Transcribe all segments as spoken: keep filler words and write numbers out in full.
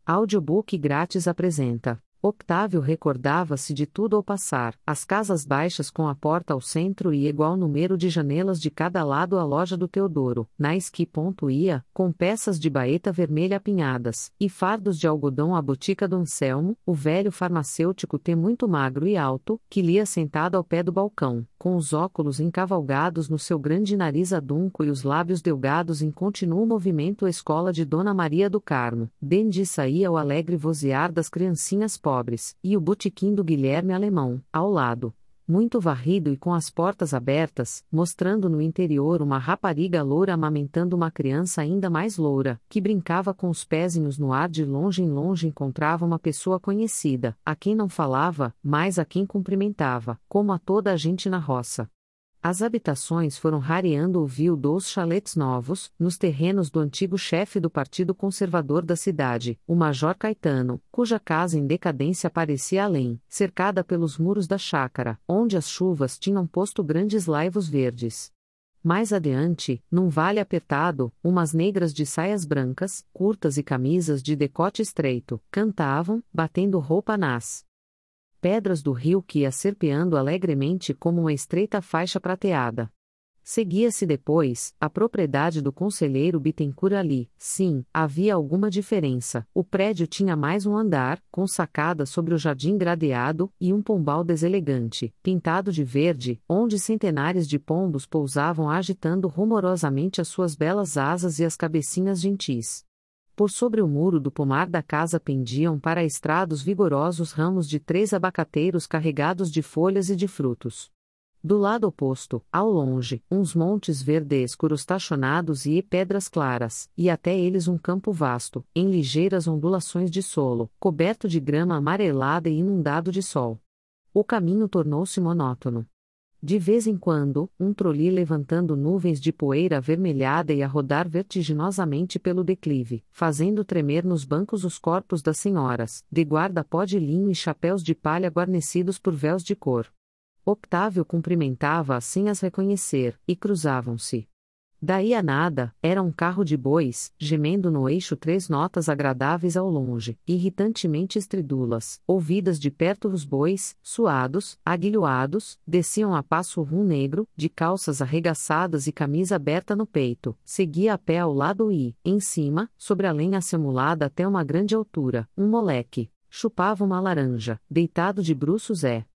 Audiobook grátis apresenta. Octávio recordava-se de tudo ao passar, as casas baixas com a porta ao centro e igual número de janelas de cada lado, a loja do Teodoro, na esqui.ia, com peças de baeta vermelha apinhadas, e fardos de algodão, a botica do Anselmo, o velho farmacêutico T muito magro e alto, que lia sentado ao pé do balcão, com os óculos encavalgados no seu grande nariz adunco e os lábios delgados em contínuo movimento, a escola de Dona Maria do Carmo, dende saía o alegre vozear das criancinhas pobres. Pobres, e o botequim do Guilherme Alemão, ao lado, muito varrido e com as portas abertas, mostrando no interior uma rapariga loura amamentando uma criança ainda mais loura, que brincava com os pezinhos no ar. De longe em longe encontrava uma pessoa conhecida, a quem não falava, mas a quem cumprimentava, como a toda a gente na roça. As habitações foram rareando o viu dos chaletes novos, nos terrenos do antigo chefe do Partido Conservador da cidade, o Major Caetano, cuja casa em decadência parecia além, cercada pelos muros da chácara, onde as chuvas tinham posto grandes laivos verdes. Mais adiante, num vale apertado, umas negras de saias brancas, curtas e camisas de decote estreito, cantavam, batendo roupa nas pedras do rio que ia serpeando alegremente como uma estreita faixa prateada. Seguia-se depois, a propriedade do conselheiro Bittencourt. Ali, sim, havia alguma diferença. O prédio tinha mais um andar, com sacada sobre o jardim gradeado, e um pombal deselegante, pintado de verde, onde centenares de pombos pousavam agitando rumorosamente as suas belas asas e as cabecinhas gentis. Por sobre o muro do pomar da casa pendiam para a estrada os vigorosos ramos de três abacateiros carregados de folhas e de frutos. Do lado oposto, ao longe, uns montes verde escuros tachonados e pedras claras, e até eles um campo vasto, em ligeiras ondulações de solo, coberto de grama amarelada e inundado de sol. O caminho tornou-se monótono. De vez em quando, um troli levantando nuvens de poeira avermelhada e a rodar vertiginosamente pelo declive, fazendo tremer nos bancos os corpos das senhoras, de guarda-pó de linho e chapéus de palha guarnecidos por véus de cor. Octávio cumprimentava-as sem as reconhecer, e cruzavam-se. Daí a nada, era um carro de bois, gemendo no eixo três notas agradáveis ao longe, irritantemente estridulas, ouvidas de perto. Os bois, suados, aguilhoados, desciam a passo rum negro, de calças arregaçadas e camisa aberta no peito, seguia a pé ao lado e, em cima, sobre a lenha acumulada até uma grande altura, um moleque, chupava uma laranja, deitado de bruços é.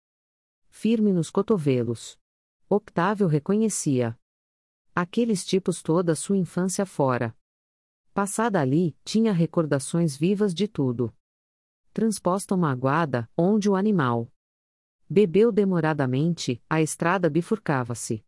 Firme nos cotovelos. Octávio reconhecia aqueles tipos toda a sua infância fora. Passada ali, tinha recordações vivas de tudo. Transposta uma aguada, onde o animal bebeu demoradamente, a estrada bifurcava-se.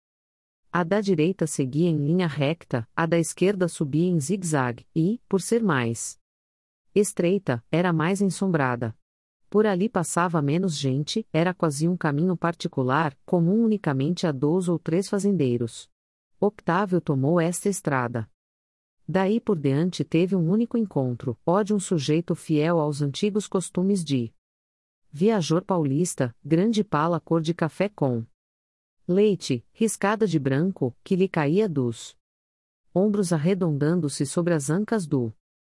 A da direita seguia em linha recta, a da esquerda subia em zigue-zague, e, por ser mais estreita, era mais ensombrada. Por ali passava menos gente, era quase um caminho particular, comum unicamente a dois ou três fazendeiros. Octávio tomou esta estrada. Daí por diante teve um único encontro, ó de um sujeito fiel aos antigos costumes de viajor paulista, grande pala cor de café com leite, riscada de branco, que lhe caía dos ombros arredondando-se sobre as ancas do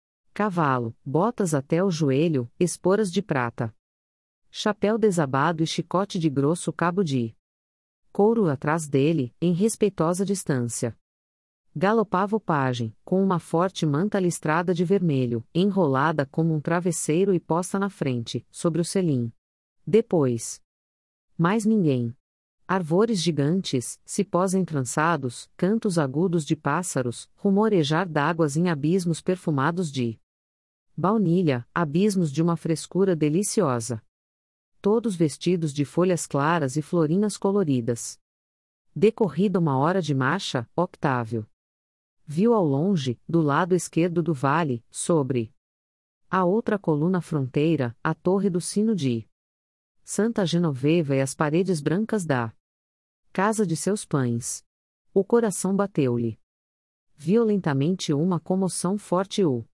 cavalo, botas até o joelho, esporas de prata, chapéu desabado e chicote de grosso cabo de couro atrás dele, em respeitosa distância. Galopava o pajem, com uma forte manta listrada de vermelho, enrolada como um travesseiro e posta na frente, sobre o selim. Depois. Mais ninguém. Arvores gigantes, cipós entrançados, cantos agudos de pássaros, rumorejar d'águas em abismos perfumados de baunilha, abismos de uma frescura deliciosa. Todos vestidos de folhas claras e florinas coloridas. Decorrida uma hora de marcha, Octávio viu ao longe, do lado esquerdo do vale, sobre a outra coluna fronteira, a torre do sino de Santa Genoveva e as paredes brancas da casa de seus pães. O coração bateu-lhe violentamente, uma comoção forte o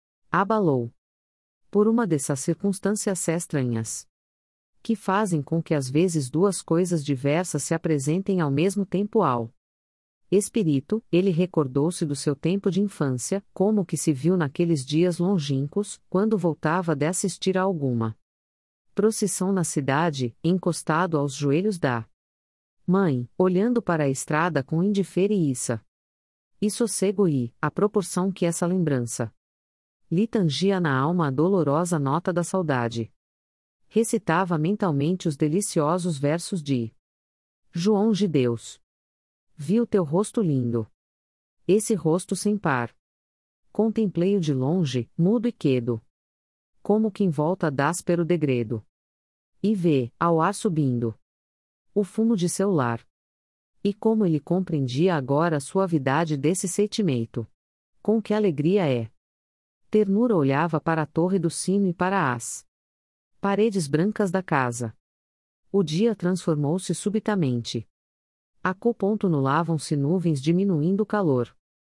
abalou. Por uma dessas circunstâncias estranhas que fazem com que às vezes duas coisas diversas se apresentem ao mesmo tempo ao Espírito, ele recordou-se do seu tempo de infância, como que se viu naqueles dias longínquos, quando voltava de assistir a alguma procissão na cidade, encostado aos joelhos da mãe, olhando para a estrada com indiferença e sossego e, à proporção que essa lembrança lhe tangia na alma a dolorosa nota da saudade. Recitava mentalmente os deliciosos versos de João de Deus. Vi o teu rosto lindo. Esse rosto sem par. Contemplei-o de longe, mudo e quedo. Como que em volta dáspero degredo. E vê, ao ar subindo, o fumo de seu lar. E como ele compreendia agora a suavidade desse sentimento. Com que alegria é. Ternura olhava para a torre do sino e para as paredes brancas da casa. O dia transformou-se subitamente. A qual ponto nulavam-se nuvens diminuindo o calor.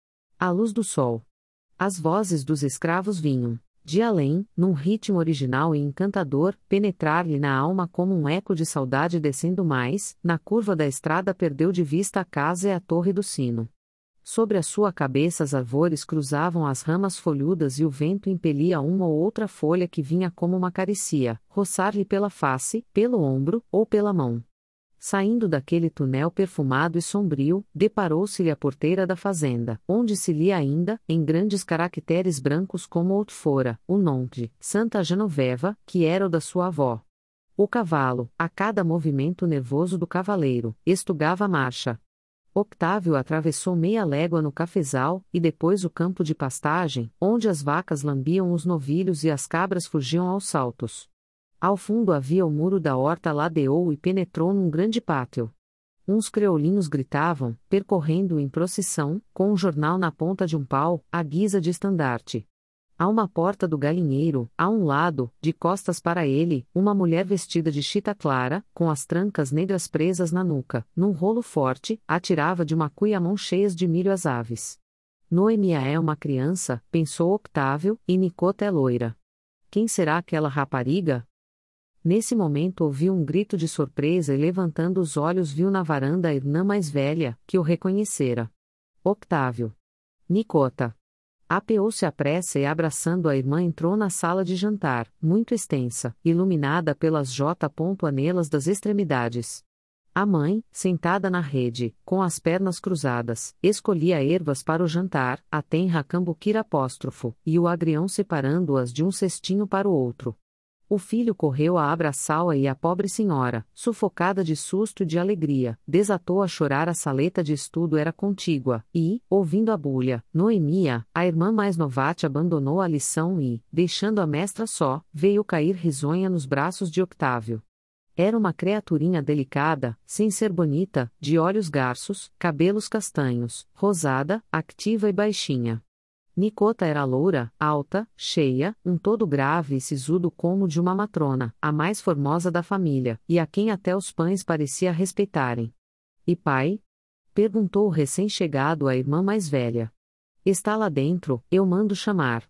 A luz do sol. As vozes dos escravos vinham, de além, num ritmo original e encantador, penetrar-lhe na alma como um eco de saudade descendo mais, na curva da estrada perdeu de vista a casa e a torre do sino. Sobre a sua cabeça as árvores cruzavam as ramas folhudas e o vento impelia uma ou outra folha que vinha como uma carícia, roçar-lhe pela face, pelo ombro, ou pela mão. Saindo daquele túnel perfumado e sombrio, deparou-se-lhe a porteira da fazenda, onde se lia ainda, em grandes caracteres brancos como outfora, o nome de Santa Genoveva, que era o da sua avó. O cavalo, a cada movimento nervoso do cavaleiro, estugava a marcha. Octávio atravessou meia légua no cafezal, e depois o campo de pastagem, onde as vacas lambiam os novilhos e as cabras fugiam aos saltos. Ao fundo havia o muro da horta ladeou e penetrou num grande pátio. Uns creolinhos gritavam, percorrendo em procissão, com um jornal na ponta de um pau, à guisa de estandarte. A uma porta do galinheiro, a um lado, de costas para ele, uma mulher vestida de chita clara, com as trancas negras presas na nuca, num rolo forte, atirava de uma cuia mão cheias de milho às aves. Noemia é uma criança, pensou Octávio, e Nicota é loira. Quem será aquela rapariga? Nesse momento ouviu um grito de surpresa e levantando os olhos viu na varanda a irmã mais velha, que o reconhecera. Octávio. Nicota. Apeou-se à pressa e abraçando a irmã entrou na sala de jantar, muito extensa, iluminada pelas j-anelas das extremidades. A mãe, sentada na rede, com as pernas cruzadas, escolhia ervas para o jantar, a tenra cambuquira apóstrofo, e o agrião separando-as de um cestinho para o outro. O filho correu a abraçá-la e a pobre senhora, sufocada de susto e de alegria, desatou a chorar. A saleta de estudo era contígua, e, ouvindo a bulha, Noemia, a irmã mais novate abandonou a lição e, deixando a mestra só, veio cair risonha nos braços de Octávio. Era uma criaturinha delicada, sem ser bonita, de olhos garços, cabelos castanhos, rosada, activa e baixinha. Nicota era loura, alta, cheia, um todo grave e sisudo como de uma matrona, a mais formosa da família, e a quem até os pães parecia respeitarem. E pai? Perguntou o recém-chegado à irmã mais velha. Está lá dentro, eu mando chamar.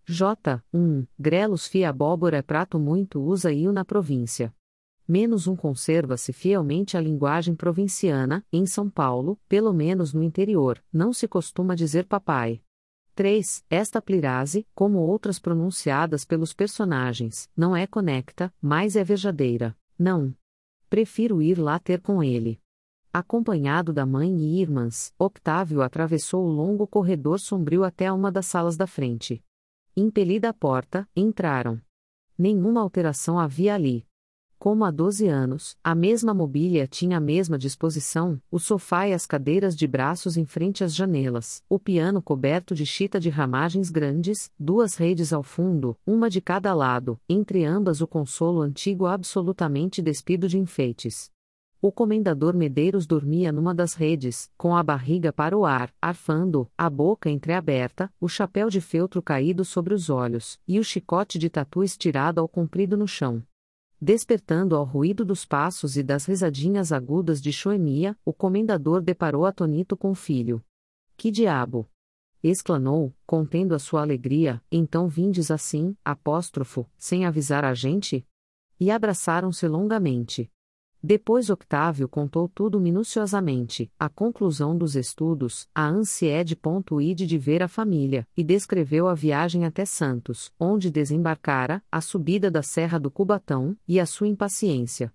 J. um. Grelos fia abóbora é prato muito usa-o na província. Menos um conserva-se fielmente a linguagem provinciana, em São Paulo, pelo menos no interior, não se costuma dizer papai. três. Esta plirase, como outras pronunciadas pelos personagens, não é conecta, mas é verdadeira. Não. Prefiro ir lá ter com ele. Acompanhado da mãe e irmãs, Octávio atravessou o longo corredor sombrio até uma das salas da frente. Impelida a porta, entraram. Nenhuma alteração havia ali. Como há doze anos, a mesma mobília tinha a mesma disposição, o sofá e as cadeiras de braços em frente às janelas, o piano coberto de chita de ramagens grandes, duas redes ao fundo, uma de cada lado, entre ambas o consolo antigo absolutamente despido de enfeites. O comendador Medeiros dormia numa das redes, com a barriga para o ar, arfando, a boca entreaberta, o chapéu de feltro caído sobre os olhos, e o chicote de tatu estirado ao comprido no chão. Despertando ao ruído dos passos e das risadinhas agudas de Choemia, o comendador deparou atônito com o filho. Que diabo! Exclamou, contendo a sua alegria, então vindes assim, apóstrofo, sem avisar a gente? E abraçaram-se longamente. Depois Octávio contou tudo minuciosamente, a conclusão dos estudos, a ansiedade.id de ver a família, e descreveu a viagem até Santos, onde desembarcara, a subida da Serra do Cubatão, e a sua impaciência.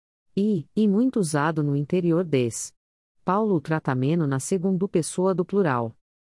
E, e muito usado no interior des. Paulo o tratamento na segunda pessoa do plural.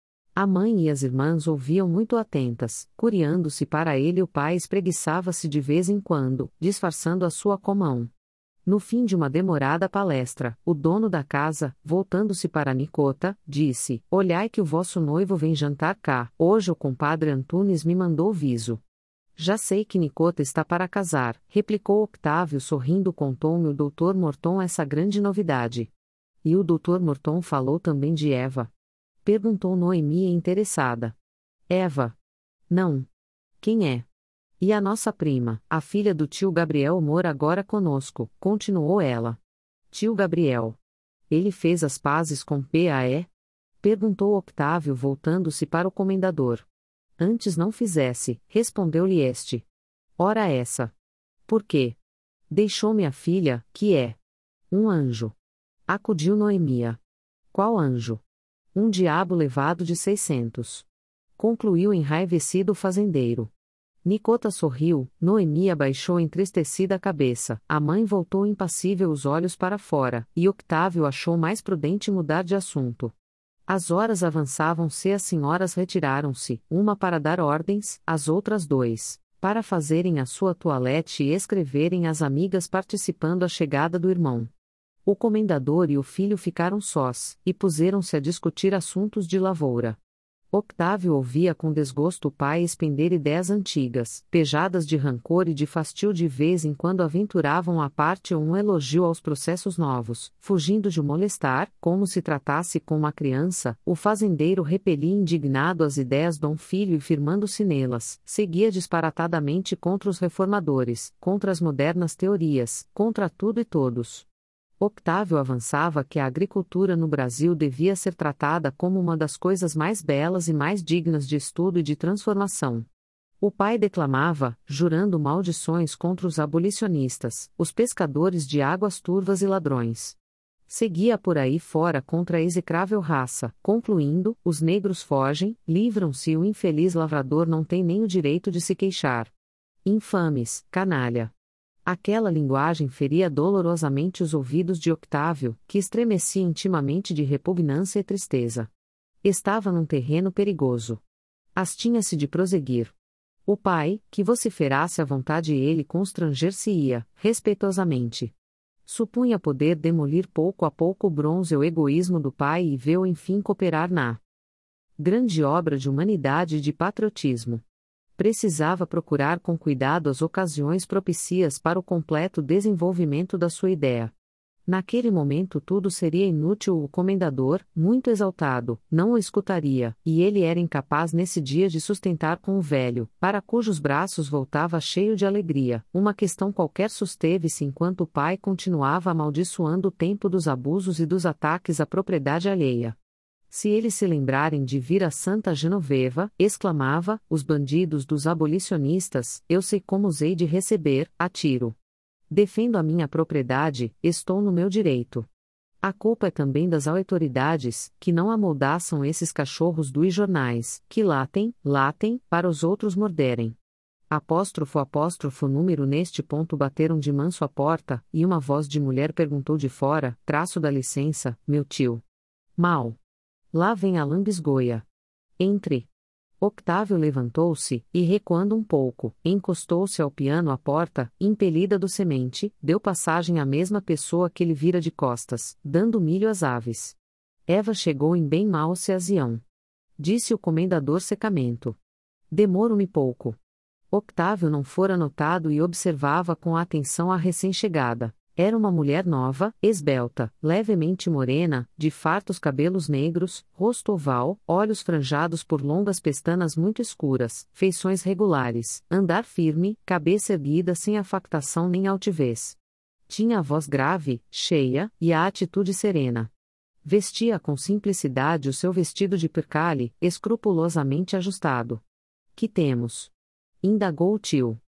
A mãe e as irmãs ouviam muito atentas, curiando-se para ele. O pai espreguiçava-se de vez em quando, disfarçando a sua comão. No fim de uma demorada palestra, o dono da casa, voltando-se para Nicota, disse: Olhai que o vosso noivo vem jantar cá, hoje o compadre Antunes me mandou viso. Já sei que Nicota está para casar, replicou Octávio sorrindo. Contou-me o doutor Morton essa grande novidade. E o doutor Morton falou também de Eva? Perguntou Noemi interessada. Eva? Não. Quem é? E a nossa prima, a filha do tio Gabriel mora agora conosco, continuou ela. Tio Gabriel. Ele fez as pazes com P A E? Perguntou Octávio voltando-se para o comendador. Antes não fizesse, respondeu-lhe este. Ora essa. Por quê? Deixou-me a filha, que é um anjo. Acudiu Noemia. Qual anjo? Um diabo levado de seiscentos. Concluiu enraivecido o fazendeiro. Nicota sorriu, Noemi abaixou entristecida a cabeça, a mãe voltou impassível os olhos para fora, e Octávio achou mais prudente mudar de assunto. As horas avançavam-se, as senhoras retiraram-se, uma para dar ordens, as outras dois, para fazerem a sua toilette e escreverem às amigas participando a chegada do irmão. O comendador e o filho ficaram sós, e puseram-se a discutir assuntos de lavoura. Octávio ouvia com desgosto o pai expender ideias antigas, pejadas de rancor e de fastio. De vez em quando aventuravam à parte um elogio aos processos novos, fugindo de o molestar, como se tratasse com uma criança. O fazendeiro repelia indignado as ideias Dom Filho e, firmando-se nelas, seguia disparatadamente contra os reformadores, contra as modernas teorias, contra tudo e todos. Octávio avançava que a agricultura no Brasil devia ser tratada como uma das coisas mais belas e mais dignas de estudo e de transformação. O pai declamava, jurando maldições contra os abolicionistas, os pescadores de águas turvas e ladrões. Seguia por aí fora contra a execrável raça, concluindo: os negros fogem, livram-se e o infeliz lavrador não tem nem o direito de se queixar. Infames, canalha! Aquela linguagem feria dolorosamente os ouvidos de Octávio, que estremecia intimamente de repugnância e tristeza. Estava num terreno perigoso. Astinha-se de prosseguir. O pai, que vociferasse à vontade, ele constranger-se-ia, respeitosamente. Supunha poder demolir pouco a pouco o bronze e o egoísmo do pai e vê-o enfim cooperar na grande obra de humanidade e de patriotismo. Precisava procurar com cuidado as ocasiões propícias para o completo desenvolvimento da sua ideia. Naquele momento tudo seria inútil. O comendador, muito exaltado, não o escutaria, e ele era incapaz nesse dia de sustentar com o velho, para cujos braços voltava cheio de alegria, uma questão qualquer. Susteve-se enquanto o pai continuava amaldiçoando o tempo dos abusos e dos ataques à propriedade alheia. Se eles se lembrarem de vir a Santa Genoveva, exclamava, os bandidos dos abolicionistas, eu sei como os hei de receber, a tiro. Defendo a minha propriedade, estou no meu direito. A culpa é também das autoridades, que não amoldaçam esses cachorros dos jornais, que latem, latem, para os outros morderem. Apóstrofo apóstrofo número neste ponto bateram de manso a porta, e uma voz de mulher perguntou de fora, traço da licença, meu tio. Mal. Lá vem a lambisgoia. Entre. Octávio levantou-se, e recuando um pouco, encostou-se ao piano à porta, impelida do semente, deu passagem à mesma pessoa que lhe vira de costas, dando milho às aves. Eva chegou em bem mau ocasião. Disse o comendador secamente. Demoro-me pouco. Octávio não fora notado e observava com atenção a recém-chegada. Era uma mulher nova, esbelta, levemente morena, de fartos cabelos negros, rosto oval, olhos franjados por longas pestanas muito escuras, feições regulares, andar firme, cabeça erguida sem afactação nem altivez. Tinha a voz grave, cheia, e a atitude serena. Vestia com simplicidade o seu vestido de percale, escrupulosamente ajustado. Que temos? Indagou o tio.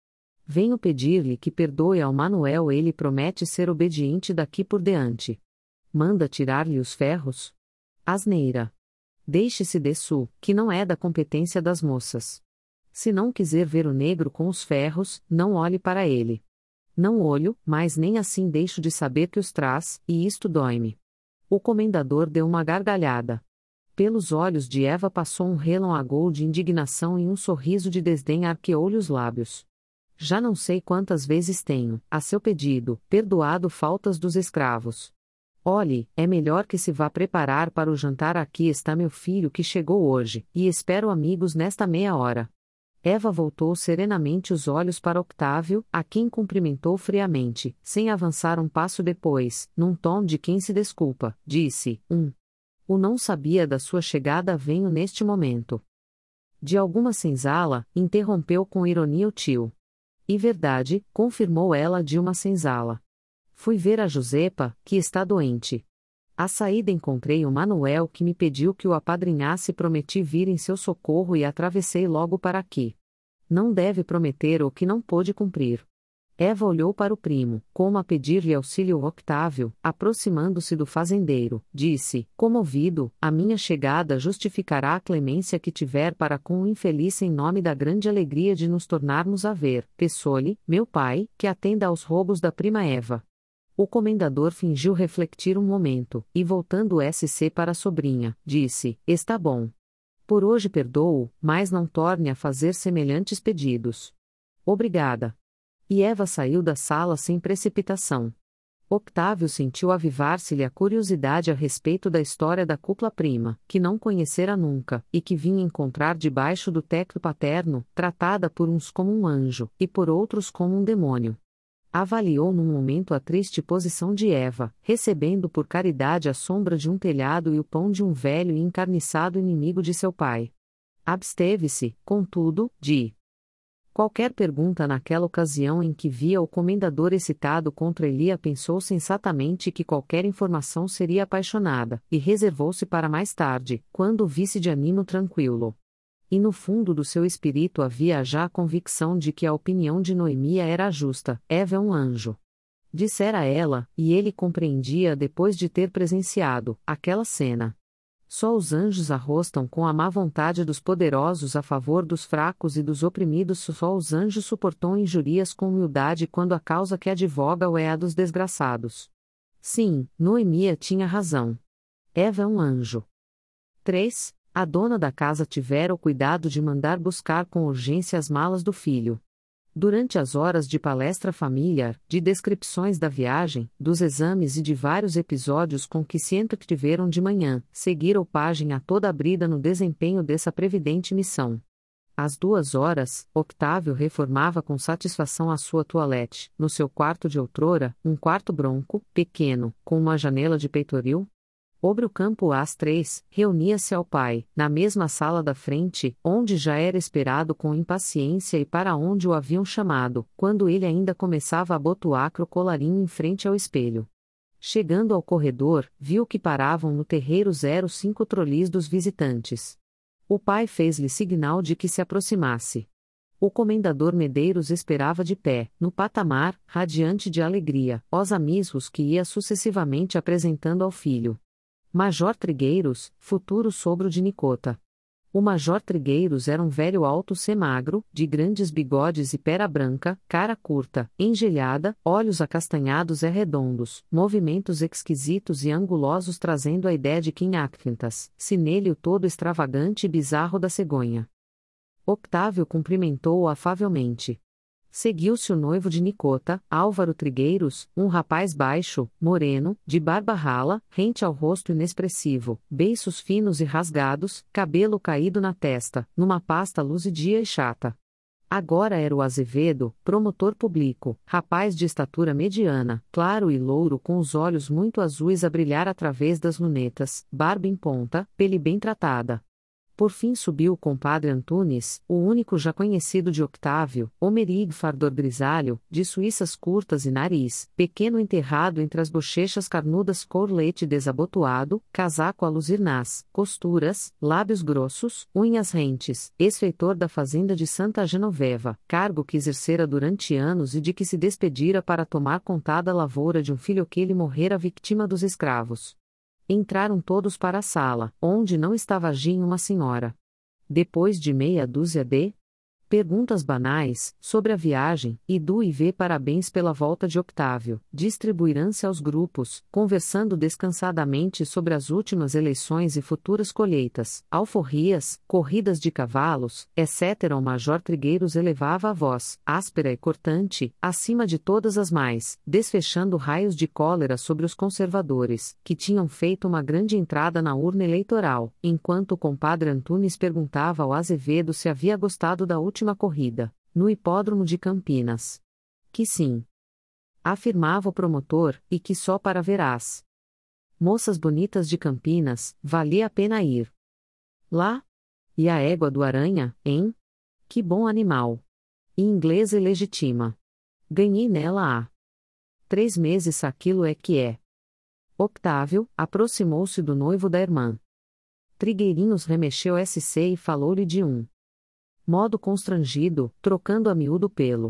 Venho pedir-lhe que perdoe ao Manuel, ele promete ser obediente daqui por diante. Manda tirar-lhe os ferros? Asneira. Deixe-se disso, que não é da competência das moças. Se não quiser ver o negro com os ferros, não olhe para ele. Não olho, mas nem assim deixo de saber que os traz, e isto dói-me. O comendador deu uma gargalhada. Pelos olhos de Eva passou um relâmpago de indignação e um sorriso de desdém arqueou-lhe os lábios. Já não sei quantas vezes tenho, a seu pedido, perdoado faltas dos escravos. Olhe, é melhor que se vá preparar para o jantar. Aqui está meu filho que chegou hoje, e espero amigos nesta meia hora. Eva voltou serenamente os olhos para Octávio, a quem cumprimentou friamente, sem avançar um passo depois, num tom de quem se desculpa, disse, um. O não sabia da sua chegada, venho neste momento. De alguma senzala, interrompeu com ironia o tio. E verdade, confirmou ela de uma senzala. Fui ver a Josepa, que está doente. À saída encontrei o Manuel que me pediu que o apadrinhasse, prometi vir em seu socorro e atravessei logo para aqui. Não deve prometer o que não pôde cumprir. Eva olhou para o primo, como a pedir-lhe auxílio. Octávio, aproximando-se do fazendeiro, disse, comovido, a minha chegada justificará a clemência que tiver para com o infeliz em nome da grande alegria de nos tornarmos a ver. Peço-lhe, meu pai, que atenda aos rogos da prima Eva. O comendador fingiu refletir um momento, e voltando S C para a sobrinha, disse, está bom. Por hoje perdoo, mas não torne a fazer semelhantes pedidos. Obrigada. E Eva saiu da sala sem precipitação. Octávio sentiu avivar-se-lhe a curiosidade a respeito da história da cupla-prima, que não conhecera nunca, e que vinha encontrar debaixo do teto paterno, tratada por uns como um anjo, e por outros como um demônio. Avaliou num momento a triste posição de Eva, recebendo por caridade a sombra de um telhado e o pão de um velho e encarniçado inimigo de seu pai. Absteve-se, contudo, de qualquer pergunta naquela ocasião em que via o comendador excitado contra Elia. Pensou sensatamente que qualquer informação seria apaixonada, e reservou-se para mais tarde, quando o visse de ânimo tranquilo. E no fundo do seu espírito havia já a convicção de que a opinião de Noemia era justa, Eva é um anjo. Dissera ela, e ele compreendia depois de ter presenciado aquela cena. Só os anjos arrostam com a má vontade dos poderosos a favor dos fracos e dos oprimidos. Só os anjos suportam injúrias com humildade quando a causa que advoga é a dos desgraçados. Sim, Noemia tinha razão. Eva é um anjo. três. A dona da casa tivera o cuidado de mandar buscar com urgência as malas do filho. Durante as horas de palestra familiar, de descrições da viagem, dos exames e de vários episódios com que se entretiveram de manhã, seguira o pajem a toda a brida no desempenho dessa previdente missão. Às duas horas, Octávio reformava com satisfação a sua toilette, no seu quarto de outrora, um quarto bronco, pequeno, com uma janela de peitoril. Sobre o campo às três, reunia-se ao pai, na mesma sala da frente, onde já era esperado com impaciência e para onde o haviam chamado, quando ele ainda começava a abotoar o colarinho em frente ao espelho. Chegando ao corredor, viu que paravam no terreiro zero cinco trolis dos visitantes. O pai fez-lhe sinal de que se aproximasse. O comendador Medeiros esperava de pé, no patamar, radiante de alegria, os amigos que ia sucessivamente apresentando ao filho. Major Trigueiros, futuro sogro de Nicota. O Major Trigueiros era um velho alto semagro, de grandes bigodes e pera branca, cara curta, engelhada, olhos acastanhados e redondos, movimentos esquisitos e angulosos trazendo a ideia de Kim Actintas, se nele o todo extravagante e bizarro da cegonha. Octávio cumprimentou-o afavelmente. Seguiu-se o noivo de Nicota, Álvaro Trigueiros, um rapaz baixo, moreno, de barba rala, rente ao rosto inexpressivo, beiços finos e rasgados, cabelo caído na testa, numa pasta luzidia e chata. Agora era o Azevedo, promotor público, rapaz de estatura mediana, claro e louro com os olhos muito azuis a brilhar através das lunetas, barba em ponta, pele bem tratada. Por fim subiu o compadre Antunes, o único já conhecido de Octávio, homerig fardor grisalho, de suíças curtas e nariz, pequeno enterrado entre as bochechas carnudas cor leite desabotoado, casaco a luzir nas costuras, lábios grossos, unhas rentes, ex-feitor da fazenda de Santa Genoveva, cargo que exercera durante anos e de que se despedira para tomar contada lavoura de um filho que lhe morrera vítima dos escravos. Entraram todos para a sala, onde não estava agindo uma senhora. Depois de meia dúzia de perguntas banais, sobre a viagem, e do e vê parabéns pela volta de Octávio, distribuirão-se aos grupos, conversando descansadamente sobre as últimas eleições e futuras colheitas, alforrias, corridas de cavalos, etcétera. O major Trigueiros elevava a voz, áspera e cortante, acima de todas as mais, desfechando raios de cólera sobre os conservadores, que tinham feito uma grande entrada na urna eleitoral, enquanto o compadre Antunes perguntava ao Azevedo se havia gostado da última última corrida, no hipódromo de Campinas. Que sim. Afirmava o promotor, e que só para verás. Moças bonitas de Campinas, valia a pena ir. Lá? E a égua do Aranha, hein? Que bom animal. E inglesa e legítima. Ganhei nela há três meses aquilo é que é. Octávio, aproximou-se do noivo da irmã. Trigueirinhos remexeu S C e falou-lhe de um modo constrangido, trocando a miúdo pelo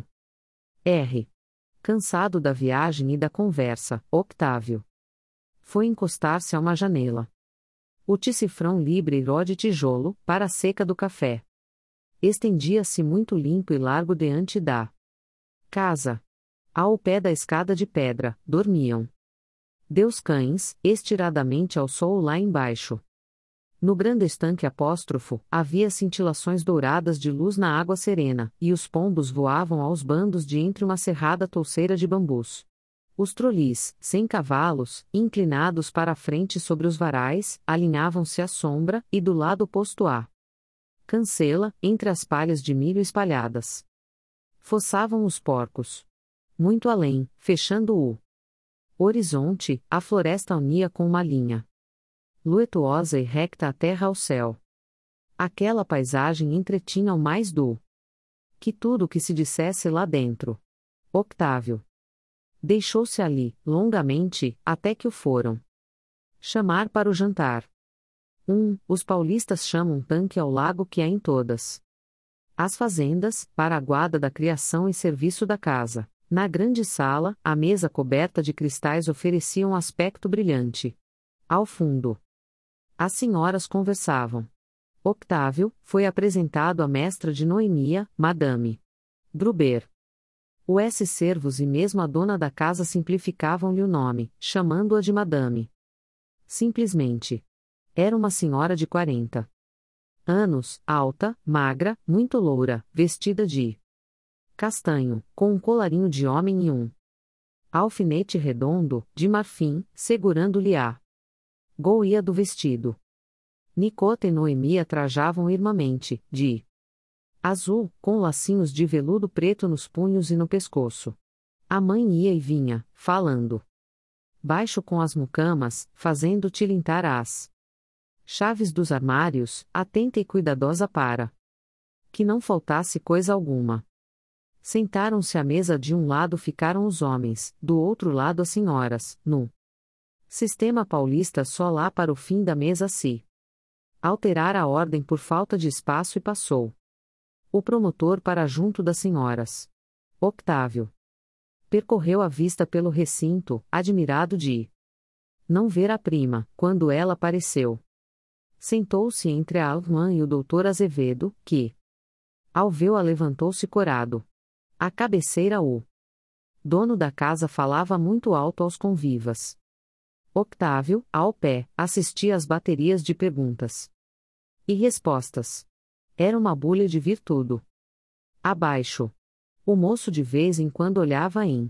R. Cansado da viagem e da conversa, Octávio foi encostar-se a uma janela. O ticifrão libre iró de tijolo, para a seca do café. Estendia-se muito limpo e largo diante da casa. Ao pé da escada de pedra, dormiam Deus cães, estiradamente ao sol lá embaixo. No grande estanque apóstrofo, havia cintilações douradas de luz na água serena, e os pombos voavam aos bandos de entre uma cerrada touceira de bambus. Os trolis, sem cavalos, inclinados para a frente sobre os varais, alinhavam-se à sombra, e do lado oposto à cancela, entre as palhas de milho espalhadas. Foçavam os porcos. Muito além, fechando o horizonte, a floresta unia com uma linha luetuosa e recta a terra ao céu. Aquela paisagem entretinha o mais do que tudo o que se dissesse lá dentro. Octávio deixou-se ali, longamente, até que o foram chamar para o jantar. Um, os paulistas chamam tanque ao lago que há em todas as fazendas, para a guarda da criação e serviço da casa. Na grande sala, a mesa coberta de cristais oferecia um aspecto brilhante. Ao fundo, as senhoras conversavam. Octávio foi apresentado à mestra de Noemia, Madame Gruber. Os servos e mesmo a dona da casa simplificavam-lhe o nome, chamando-a de Madame. Simplesmente. Era uma senhora de quarenta anos, alta, magra, muito loura, vestida de castanho, com um colarinho de homem e um alfinete redondo, de marfim, segurando-lhe a goia do vestido. Nicota e Noemia trajavam irmamente, de azul, com lacinhos de veludo preto nos punhos e no pescoço. A mãe ia e vinha, falando baixo com as mucamas, fazendo tilintar as chaves dos armários, atenta e cuidadosa para que não faltasse coisa alguma. Sentaram-se à mesa, de um lado ficaram os homens, do outro lado as senhoras, no sistema paulista só lá para o fim da mesa se alterara a ordem por falta de espaço e passou o promotor para junto das senhoras. Octávio percorreu a vista pelo recinto, admirado de não ver a prima, quando ela apareceu. Sentou-se entre a irmã e o doutor Azevedo, que, ao vê-la, levantou-se corado. À cabeceira, o dono da casa falava muito alto aos convivas. Octávio, ao pé, assistia às baterias de perguntas e respostas. Era uma bulha de vir tudo. Abaixo. O moço de vez em quando olhava em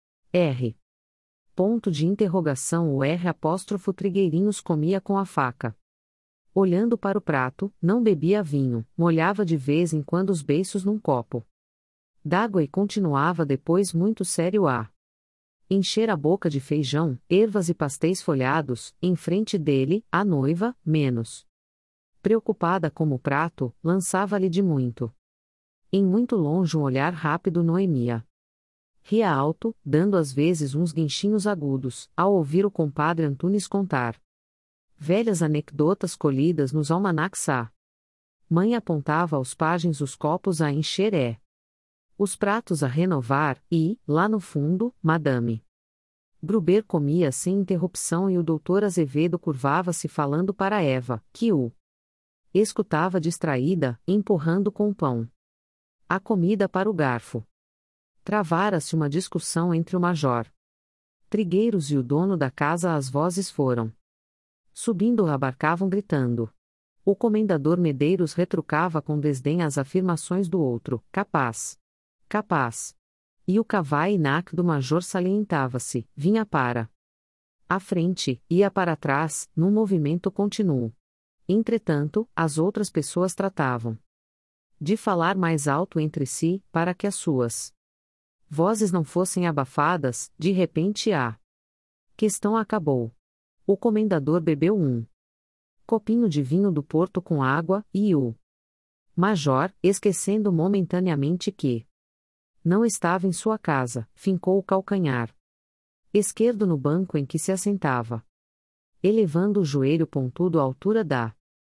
R. Ponto de interrogação. O R apóstrofo Trigueirinhos comia com a faca. Olhando para o prato, não bebia vinho, molhava de vez em quando os beiços num copo d'água e continuava depois muito sério a encher a boca de feijão, ervas e pastéis folhados, em frente dele, a noiva, menos Preocupada como o prato, lançava-lhe de muito. Em muito longe um olhar rápido Noemia. Ria alto, dando às vezes uns guinchinhos agudos, ao ouvir o compadre Antunes contar velhas anedotas colhidas nos almanacs A. Mãe apontava aos pajens os copos a encher é. Os pratos a renovar, e, lá no fundo, Madame Gruber comia sem interrupção e o doutor Azevedo curvava-se falando para Eva, que o escutava distraída, empurrando com o pão a comida para o garfo. Travara-se uma discussão entre o major Trigueiros e o dono da casa. As vozes foram subindo, abarcavam gritando. O comendador Medeiros retrucava com desdém as afirmações do outro, capaz. Capaz. E o cavai-nac do major salientava-se, vinha para a frente, ia para trás, num movimento contínuo. Entretanto, as outras pessoas tratavam de falar mais alto entre si, para que as suas vozes não fossem abafadas. De repente a questão acabou. O comendador bebeu um copinho de vinho do Porto com água, e o major, esquecendo momentaneamente que não estava em sua casa, fincou o calcanhar esquerdo no banco em que se assentava, elevando o joelho pontudo à altura da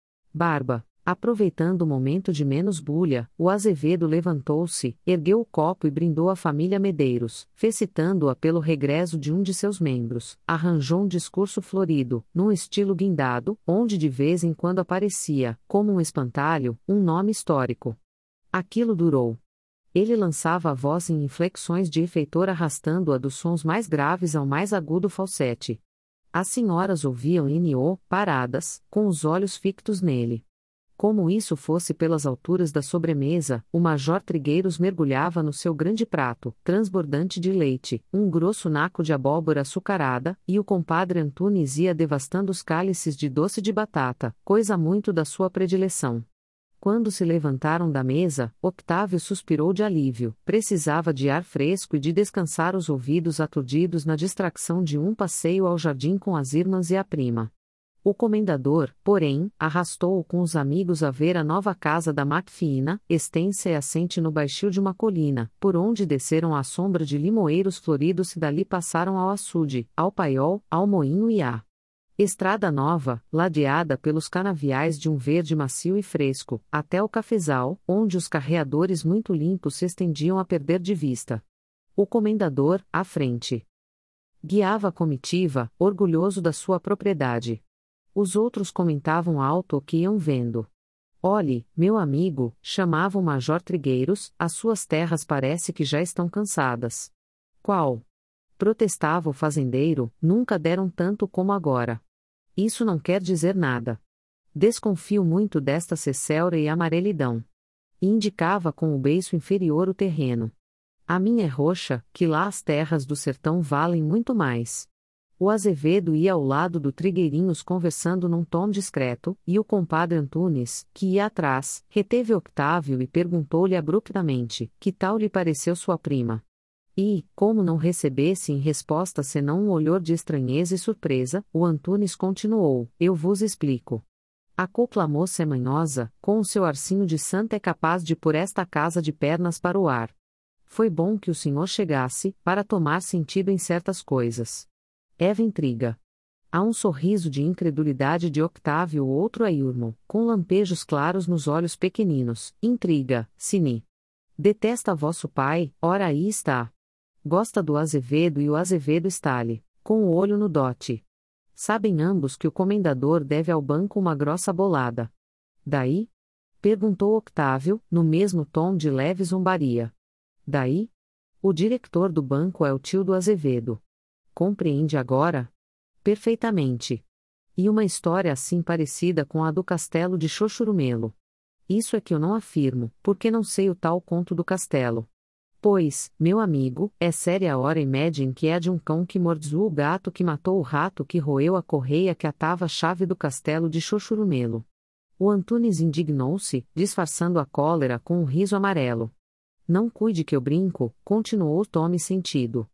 barba. Aproveitando o momento de menos bulha, o Azevedo levantou-se, ergueu o copo e brindou a família Medeiros, felicitando-a pelo regresso de um de seus membros. Arranjou um discurso florido, num estilo guindado, onde de vez em quando aparecia, como um espantalho, um nome histórico. Aquilo durou. Ele lançava a voz em inflexões de efeitor, arrastando-a dos sons mais graves ao mais agudo falsete. As senhoras ouviam N.O., paradas, com os olhos fictos nele. Como isso fosse pelas alturas da sobremesa, o major Trigueiros mergulhava no seu grande prato, transbordante de leite, um grosso naco de abóbora açucarada, e o compadre Antunes ia devastando os cálices de doce de batata, coisa muito da sua predileção. Quando se levantaram da mesa, Octávio suspirou de alívio, precisava de ar fresco e de descansar os ouvidos aturdidos na distração de um passeio ao jardim com as irmãs e a prima. O comendador, porém, arrastou-o com os amigos a ver a nova casa da Macfina, extensa e assente no baixio de uma colina, por onde desceram à sombra de limoeiros floridos e dali passaram ao açude, ao paiol, ao moinho e à estrada nova, ladeada pelos canaviais de um verde macio e fresco, até o cafezal, onde os carreadores muito limpos se estendiam a perder de vista. O comendador, à frente, guiava a comitiva, orgulhoso da sua propriedade. Os outros comentavam alto o que iam vendo. Olhe, meu amigo, chamava o major Trigueiros, as suas terras parece que já estão cansadas. Qual? Protestava o fazendeiro, nunca deram tanto como agora. Isso não quer dizer nada. Desconfio muito desta cecélra e amarelidão. E indicava com o beiço inferior o terreno. A minha é roxa, que lá as terras do sertão valem muito mais. O Azevedo ia ao lado do Trigueirinhos conversando num tom discreto, e o compadre Antunes, que ia atrás, reteve Octávio e perguntou-lhe abruptamente, que tal lhe pareceu sua prima? E, como não recebesse em resposta senão um olhar de estranheza e surpresa, o Antunes continuou, eu vos explico. A copla moça é manhosa, com o seu arcinho de santa é capaz de pôr esta casa de pernas para o ar. Foi bom que o senhor chegasse, para tomar sentido em certas coisas. Eva intriga. Há um sorriso de incredulidade de Octávio, o outro a Irmo, com lampejos claros nos olhos pequeninos. Intriga, Sini. Detesta vosso pai, ora aí está. Gosta do Azevedo e o Azevedo está-lhe, com o olho no dote. Sabem ambos que o comendador deve ao banco uma grossa bolada. Daí? Perguntou Octávio, no mesmo tom de leve zombaria. Daí? O diretor do banco é o tio do Azevedo. Compreende agora? Perfeitamente. E uma história assim parecida com a do castelo de Xochurumelo. Isso é que eu não afirmo, porque não sei o tal conto do castelo. Pois, meu amigo, é séria a hora e média em que é de um cão que mordiu o gato que matou o rato que roeu a correia que atava a chave do castelo de Xochurumelo. O Antunes indignou-se, disfarçando a cólera com um riso amarelo. Não cuide que eu brinco, continuou Tome sentido.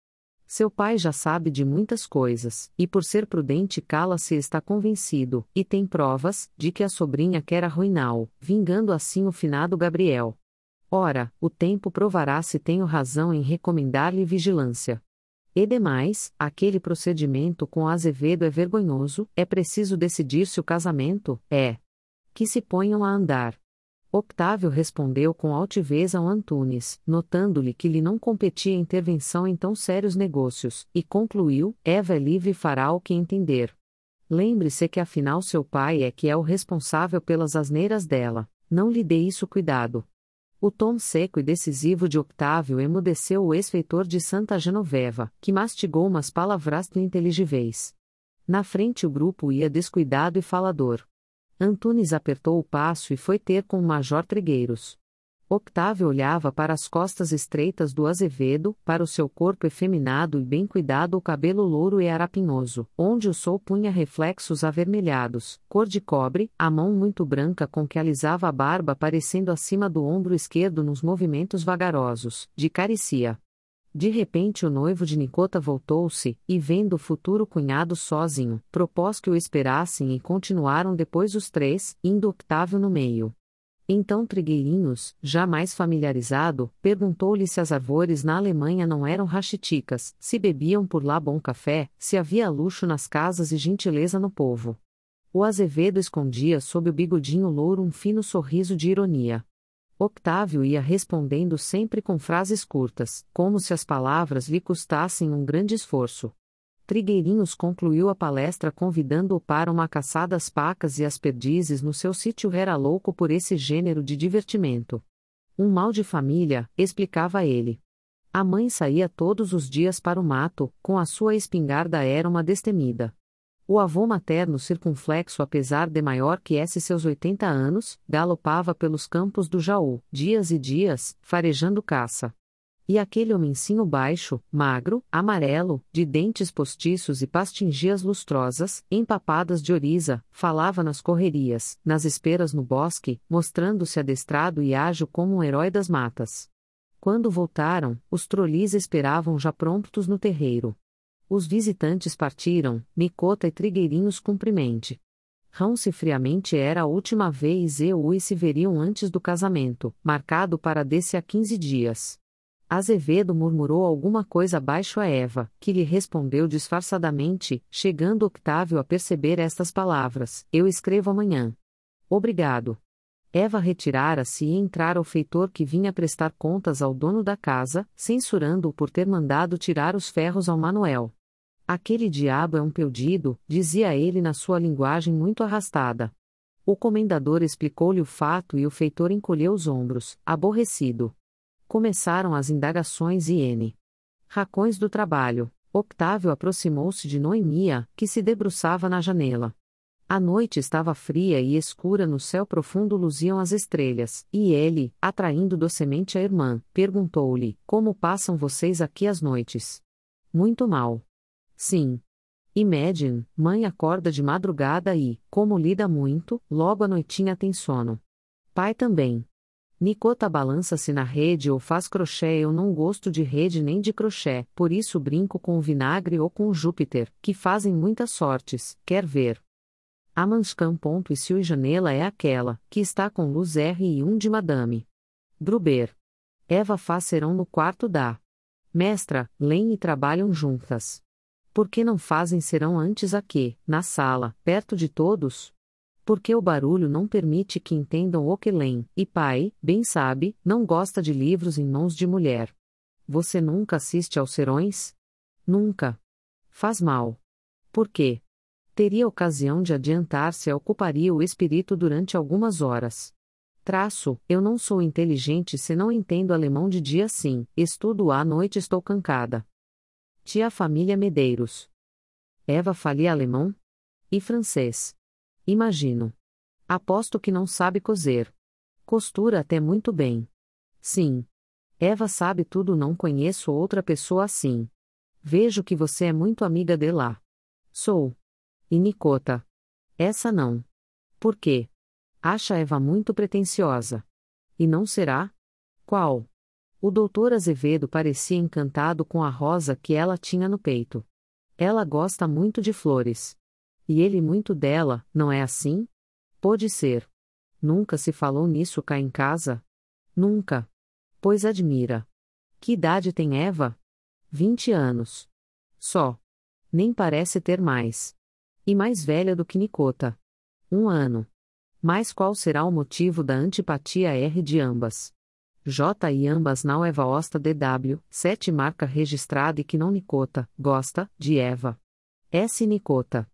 Seu pai já sabe de muitas coisas, e por ser prudente cala-se está convencido, e tem provas, de que a sobrinha quer arruiná-o, vingando assim o finado Gabriel. Ora, o tempo provará se tenho razão em recomendar-lhe vigilância. E demais, aquele procedimento com Azevedo é vergonhoso, é preciso decidir se o casamento, é. Que se ponham a andar. Octávio respondeu com altivez ao Antunes, notando-lhe que lhe não competia intervenção em tão sérios negócios, e concluiu: Eva é livre e fará o que entender. Lembre-se que afinal seu pai é que é o responsável pelas asneiras dela, não lhe dê isso cuidado. O tom seco e decisivo de Octávio emudeceu o ex-feitor de Santa Genoveva, que mastigou umas palavras ininteligíveis. Na frente o grupo ia descuidado e falador. Antunes apertou o passo e foi ter com o Major Trigueiros. Octávio olhava para as costas estreitas do Azevedo, para o seu corpo efeminado e bem cuidado o cabelo louro e arapinhoso, onde o sol punha reflexos avermelhados, cor de cobre, a mão muito branca com que alisava a barba aparecendo acima do ombro esquerdo nos movimentos vagarosos, de caricia. De repente o noivo de Nicota voltou-se, e vendo o futuro cunhado sozinho, propôs que o esperassem e continuaram depois os três, indo Octávio no meio. Então Trigueirinhos, já mais familiarizado, perguntou-lhe se as árvores na Alemanha não eram rachiticas, se bebiam por lá bom café, se havia luxo nas casas e gentileza no povo. O Azevedo escondia sob o bigodinho louro um fino sorriso de ironia. Octávio ia respondendo sempre com frases curtas, como se as palavras lhe custassem um grande esforço. Trigueirinhos concluiu a palestra convidando-o para uma caçada às pacas e às perdizes no seu sítio. Era louco por esse gênero de divertimento. Um mal de família, explicava ele. A mãe saía todos os dias para o mato, com a sua espingarda era uma destemida. O avô materno circunflexo apesar de maior que esse seus oitenta anos, galopava pelos campos do Jaú, dias e dias, farejando caça. E aquele homencinho baixo, magro, amarelo, de dentes postiços e pastingias lustrosas, empapadas de oriza, falava nas correrias, nas esperas no bosque, mostrando-se adestrado e ágil como um herói das matas. Quando voltaram, os trolis esperavam já prontos no terreiro. Os visitantes partiram, Nicota e Trigueirinhos cumprimente. Rão-se friamente era a última vez e o e se veriam antes do casamento, marcado para desse a quinze dias. Azevedo murmurou alguma coisa baixo a Eva, que lhe respondeu disfarçadamente, chegando Octávio a perceber estas palavras: Eu escrevo amanhã. Obrigado. Eva retirara-se e entrara o feitor que vinha prestar contas ao dono da casa, censurando-o por ter mandado tirar os ferros ao Manuel. Aquele diabo é um peudido, dizia ele na sua linguagem muito arrastada. O comendador explicou-lhe o fato e o feitor encolheu os ombros, aborrecido. Começaram as indagações e N. Racões do trabalho. Octávio aproximou-se de Noemia, que se debruçava na janela. A noite estava fria e escura, no céu profundo luziam as estrelas, e ele, atraindo docemente a irmã, perguntou-lhe: Como passam vocês aqui as noites? Muito mal. Sim. Imagine, mãe acorda de madrugada e, como lida muito, logo à noitinha tem sono. Pai também. Nicota balança-se na rede ou faz crochê. Eu não gosto de rede nem de crochê, por isso brinco com o vinagre ou com o Júpiter, que fazem muitas sortes, quer ver. A Manscam. E se o janela é aquela, que está com luz R e um de Madame Gruber. Eva faz serão no quarto da mestra, leem e trabalham juntas. Por que não fazem serão antes aqui, na sala, perto de todos? Porque o barulho não permite que entendam o que leem, e pai, bem sabe, não gosta de livros em mãos de mulher. Você nunca assiste aos serões? Nunca. Faz mal. Por quê? Teria ocasião de adiantar-se e ocuparia o espírito durante algumas horas. Traço, eu não sou inteligente se não entendo alemão de dia sim, estudo à noite estou cancada. Tia família Medeiros. Eva falia alemão? E francês? Imagino. Aposto que não sabe cozer. Costura até muito bem. Sim. Eva sabe tudo, não conheço outra pessoa assim. Vejo que você é muito amiga de lá. Sou. E Nicota? Essa não. Por quê? Acha Eva muito pretensiosa. E não será? Qual? O doutor Azevedo parecia encantado com a rosa que ela tinha no peito. Ela gosta muito de flores. E ele muito dela, não é assim? Pode ser. Nunca se falou nisso cá em casa? Nunca. Pois admira. Que idade tem Eva? Vinte anos. Só. Nem parece ter mais. E mais velha do que Nicota. Um ano. Mas qual será o motivo da antipatia R de ambas? J e ambas não Eva Osta D W, sete marca registrada e que não Nicota, gosta, de Eva. S Nicota.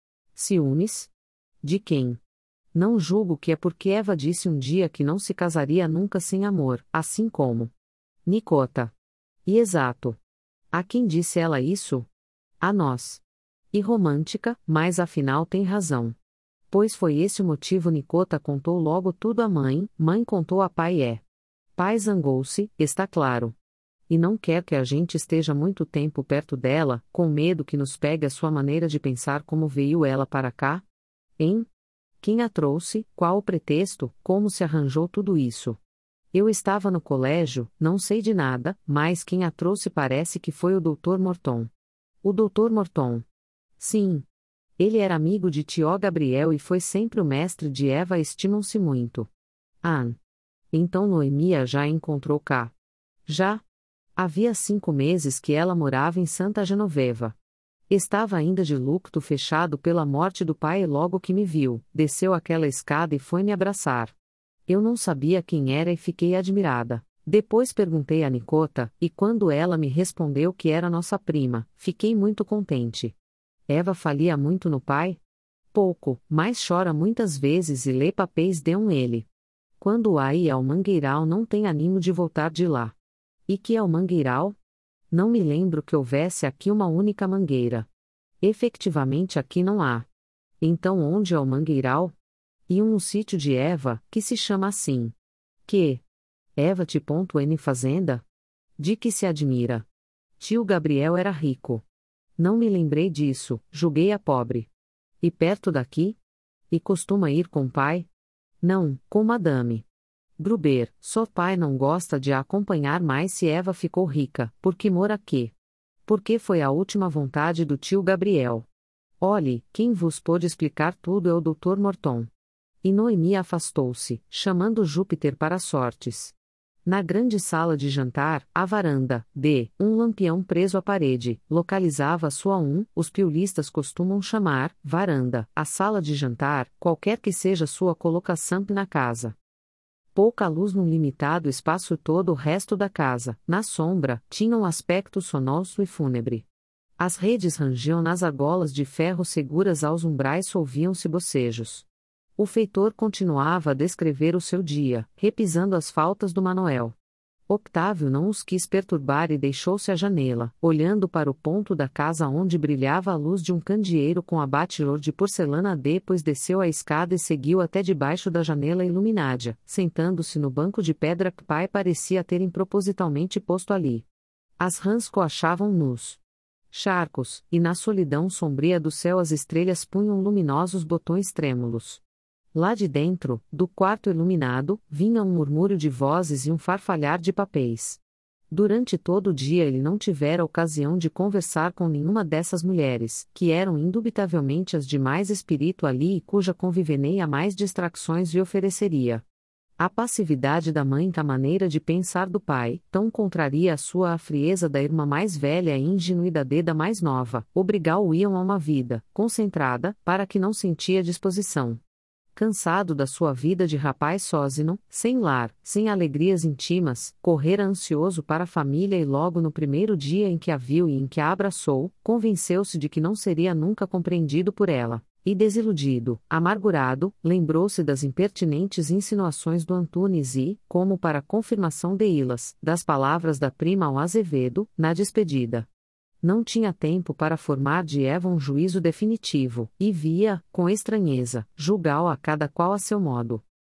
Ciúmes? De quem? Não julgo que é porque Eva disse um dia que não se casaria nunca sem amor, assim como Nicota. E exato. A quem disse ela isso? A nós. E romântica, mas afinal tem razão. Pois foi esse o motivo. Nicota contou logo tudo à mãe, mãe contou a pai é. Pai zangou-se, está claro. E não quer que a gente esteja muito tempo perto dela, com medo que nos pegue a sua maneira de pensar. Como veio ela para cá? Hein? Quem a trouxe, qual o pretexto, como se arranjou tudo isso? Eu estava no colégio, não sei de nada, mas quem a trouxe parece que foi o doutor Morton. O doutor Morton. Sim. Ele era amigo de tio Gabriel e foi sempre o mestre de Eva. Estimam-se muito. Ah. Então Noemi a já encontrou cá. Já? Havia cinco meses que ela morava em Santa Genoveva. Estava ainda de luto fechado pela morte do pai e logo que me viu, desceu aquela escada e foi me abraçar. Eu não sabia quem era e fiquei admirada. Depois perguntei a Nicota, e quando ela me respondeu que era nossa prima, fiquei muito contente. Eva falia muito no pai? Pouco, mas chora muitas vezes e lê papéis de um ele. Quando a ia ao Mangueiral não tem ânimo de voltar de lá. E que é o Mangueiral? Não me lembro que houvesse aqui uma única mangueira. Efectivamente aqui não há. Então onde é o Mangueiral? E um no sítio de Eva, que se chama assim. Que? Eva T.N Fazenda? De que se admira? Tio Gabriel era rico. Não me lembrei disso, julguei a pobre. E perto daqui? E costuma ir com o pai? Não, com Madame Gruber, só pai não gosta de a acompanhar mais se Eva ficou rica, porque mora aqui. Porque foi a última vontade do tio Gabriel. Olhe, quem vos pôde explicar tudo é o doutor Morton. E Noemi afastou-se, chamando Júpiter para sortes. Na grande sala de jantar, a varanda, de um lampião preso à parede, localizava a sua um, os piulistas costumam chamar, varanda, a sala de jantar, qualquer que seja sua colocação na casa. Pouca luz num limitado espaço. Todo o resto da casa, na sombra, tinha um aspecto sonolento e fúnebre. As redes rangiam nas argolas de ferro seguras aos umbrais, ouviam-se bocejos. O feitor continuava a descrever o seu dia, repisando as faltas do Manoel. Octávio não os quis perturbar e deixou-se à janela, olhando para o ponto da casa onde brilhava a luz de um candeeiro com abate-flor de porcelana. Depois desceu a escada e seguiu até debaixo da janela iluminada, sentando-se no banco de pedra que pai parecia terem propositalmente posto ali. As rãs coachavam nos charcos, e na solidão sombria do céu as estrelas punham luminosos botões trêmulos. Lá de dentro, do quarto iluminado, vinha um murmúrio de vozes e um farfalhar de papéis. Durante todo o dia ele não tivera ocasião de conversar com nenhuma dessas mulheres, que eram indubitavelmente as de mais espírito ali e cuja convivência mais distrações lhe ofereceria. A passividade da mãe e a maneira de pensar do pai, tão contraria a sua a frieza da irmã mais velha e a ingenuidade da mais nova, obrigá-o-iam a uma vida, concentrada, para que não sentia disposição. Cansado da sua vida de rapaz sósino, sem lar, sem alegrias íntimas, correra ansioso para a família e logo no primeiro dia em que a viu e em que a abraçou, convenceu-se de que não seria nunca compreendido por ela, e desiludido, amargurado, lembrou-se das impertinentes insinuações do Antunes e, como para confirmação de ilas, das palavras da prima ao Azevedo, na despedida. Não tinha tempo para formar de Eva um juízo definitivo, e via, com estranheza, julgá-la a cada qual a seu modo.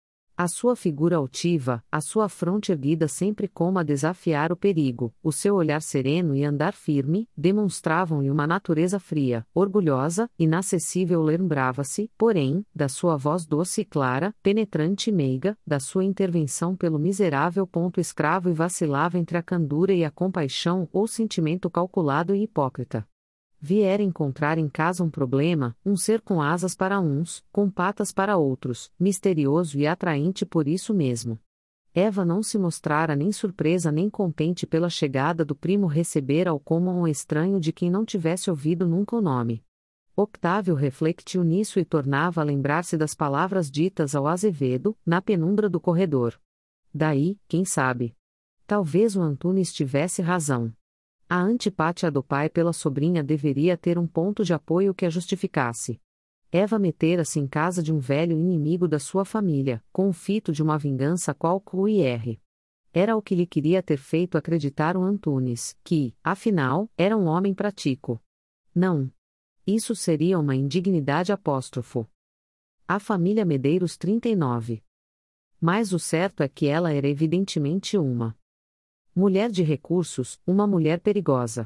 A sua figura altiva, a sua fronte erguida sempre como a desafiar o perigo, o seu olhar sereno e andar firme, demonstravam-lhe uma natureza fria, orgulhosa, inacessível. Lembrava-se, porém, da sua voz doce e clara, penetrante e meiga, da sua intervenção pelo miserável ponto escravo e vacilava entre a candura e a compaixão ou sentimento calculado e hipócrita. Viera encontrar em casa um problema, um ser com asas para uns, com patas para outros, misterioso e atraente por isso mesmo. Eva não se mostrara nem surpresa nem contente pela chegada do primo, recebera-o como um estranho de quem não tivesse ouvido nunca o nome. Octávio refletiu nisso e tornava a lembrar-se das palavras ditas ao Azevedo, na penumbra do corredor. Daí, quem sabe? Talvez o Antunes tivesse razão. A antipatia do pai pela sobrinha deveria ter um ponto de apoio que a justificasse. Eva metera-se em casa de um velho inimigo da sua família, com o fito de uma vingança qualquer. Era o que lhe queria ter feito acreditar o Antunes, que, afinal, era um homem prático. Não. Isso seria uma indignidade apóstrofo. A família Medeiros trinta e nove. Mas o certo é que ela era evidentemente uma mulher de recursos, uma mulher perigosa.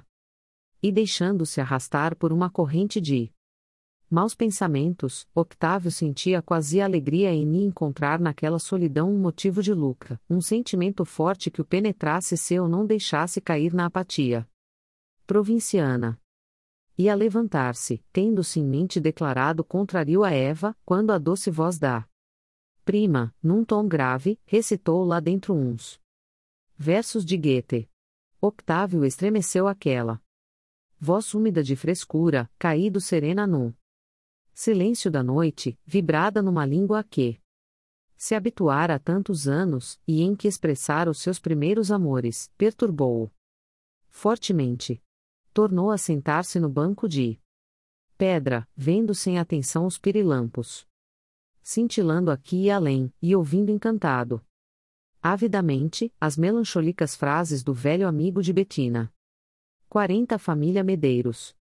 E deixando-se arrastar por uma corrente de maus pensamentos, Octávio sentia quase alegria em encontrar naquela solidão um motivo de lucro, um sentimento forte que o penetrasse se eu não deixasse cair na apatia provinciana. E a levantar-se, tendo-se em mente declarado contrário a Eva, quando a doce voz da prima, num tom grave, recitou lá dentro uns versos de Goethe. Octávio estremeceu aquela voz úmida de frescura, caído serena no silêncio da noite, vibrada numa língua a que se habituara há tantos anos, e em que expressara os seus primeiros amores, perturbou-o fortemente. Tornou a sentar-se no banco de pedra, vendo sem atenção os pirilampos cintilando aqui e além, e ouvindo encantado avidamente, as melancólicas frases do velho amigo de Betina. quarenta Família Medeiros.